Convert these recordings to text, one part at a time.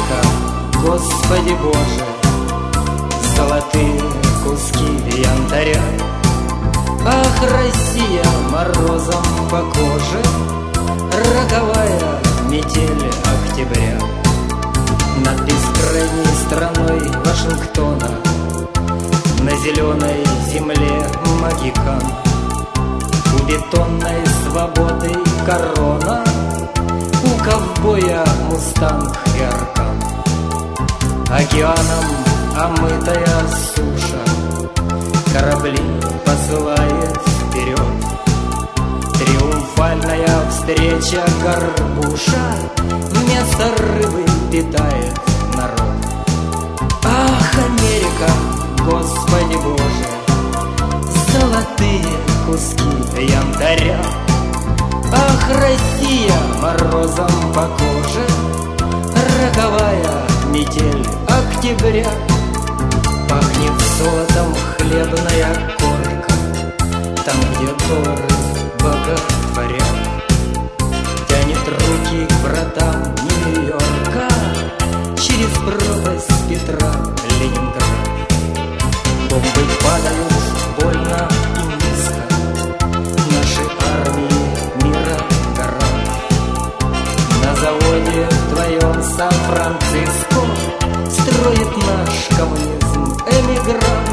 Америка, Господи Боже, золотые куски янтаря. Ах, Россия, морозом по коже, роковая метель октября. Над бескрайней страной Вашингтона на зеленой земле Могикан. У бетонной свободы корона, у ковбоя мустанг и аркан. Океаном омытая суша корабли посылает вперед. Триумфальная встреча горбуша вместо рыбы питает народ. Ах, Америка, Господи Боже, золотые куски янтаря. Ах, Россия, морозом по коже, роковая метель октября. Пахнет золотом хлебная корка, там, где доллары боготворят. Тянет руки к вратам Нью-Йорка через пропасть Петра Ленинград. Бомбы падают больно и низко, наши армии мира гарант. На заводе в твоем Сан-Франциско строит наш коммунизм эмигрант.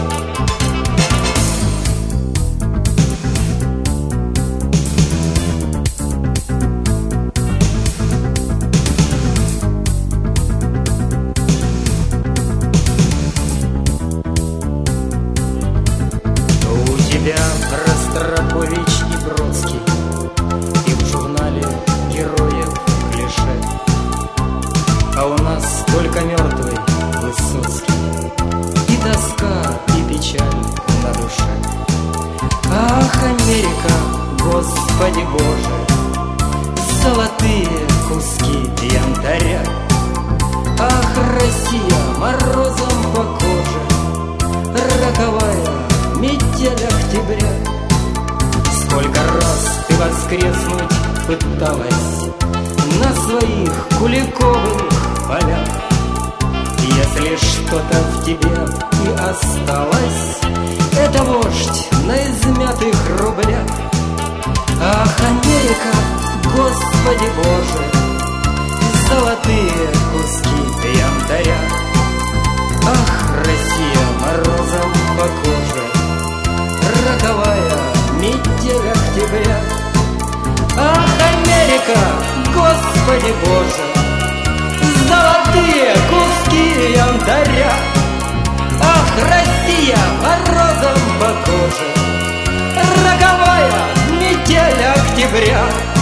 Ростропович и Бродский, и в журнале героев клише. А у нас только мертвый Высоцкий, и тоска, и печаль на душе. Ах, Америка, Господи Боже, золотые куски янтаря. Ах, Россия, морозом по коже, роковая метель октября. Сколько раз ты воскреснуть пыталась на своих куликовых полях. Если что-то в тебе и осталось, это вождь на измятых рублях. Ах, Америка, Господи Боже, золотые куски янтаря. Ах, Россия, морозом по коже, роковая метель октября. Ах, Америка, Господи Боже, золотые куски янтаря. Ах, Россия, морозом по коже, роковая метель октября.